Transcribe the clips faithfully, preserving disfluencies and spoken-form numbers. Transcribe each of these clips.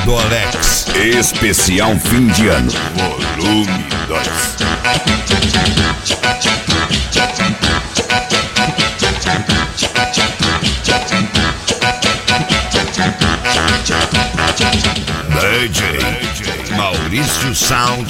do Alex. Especial fim de ano. Volume dois. D J Maurício Sound.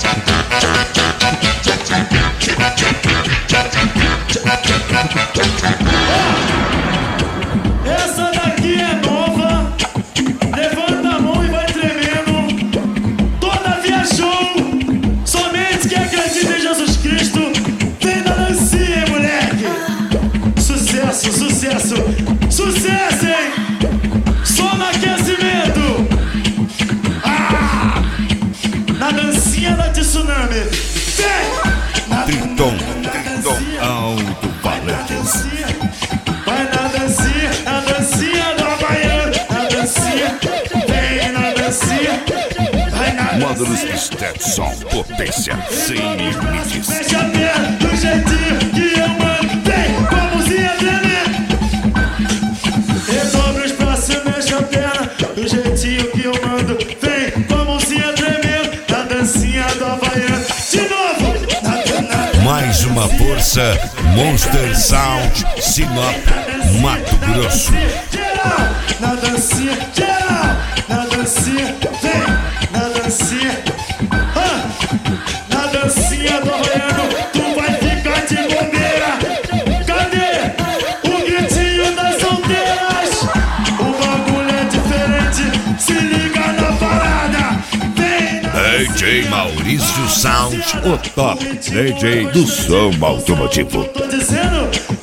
Essa daqui é nova. Levanta a mão e vai tremendo. Todavia show. Somente quem acredita em Jesus Cristo. Vem da dancinha, moleque. Sucesso, sucesso, sucesso, hein? Só no aquecimento. Ah! Na dancinha da tsunami. Vem! Na Triton, Triton, alto falante. Vai na dancinha, na dancinha do Havaiano. Na dancinha, vem na dancinha. Vai na Módulos dancinha. Stetson, potência sem limites. Mexe a perna do jeitinho que eu mando. Vem com a mãozinha tremendo. Redobre os braços, mexe a perna do jeitinho que eu mando. Vem com a mãozinha tremendo. Na dancinha do Havaiano. De novo. Na, na, Mais uma força, Monster Sound, Sinop, Mato Grosso. Geral, na dancinha, geral, na dancinha, vem, na dancinha, ah, na dancinha do Havaiano, tu vai ficar de bobeira. Cadê o gritinho das solteiras? O bagulho é diferente, se liga na parada, vem na D J Maurício Sound, o top D J do som automotivo. Tô dizendo,